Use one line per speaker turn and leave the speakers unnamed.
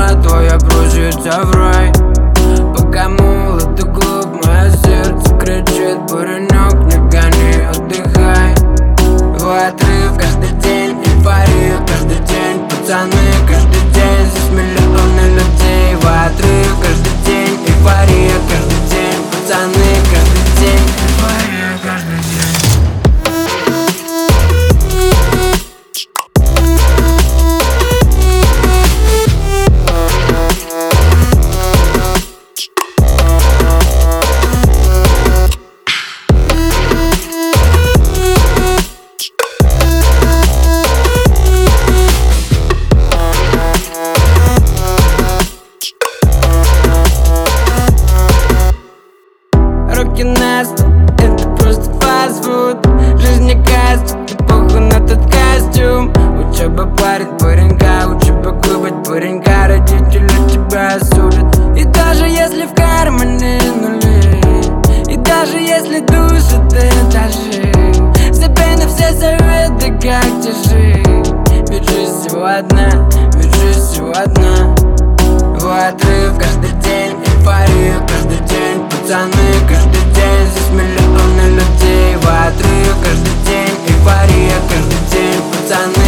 твоя просится в рай. Пока молод и глуп, мое сердце кричит: паренек, не гони, отдыхай. Твой отрыв каждый день, эйфория каждый день. Пацаны, каждый день, здесь миллионы людей. Твой отрыв каждый день, эйфория каждый день. Пацаны, каждый день, эйфория каждый день. Руки на стол, это просто фастфуд. Жизнь не каст, и похуй на тот костюм. Учеба парень паренька, учеба клубать паренька. Родители тебя осудят. И даже если в кармане нули, и даже если душит этажи, забей на все советы, как тебе жить. Ведь жизнь всего одна, ведь жизнь всего одна. Твой отрыв каждый день, эйфория каждый день. Пацаны, каждый день, здесь миллионы людей. Твой отрыв каждый день, эйфория каждый день. Пацаны.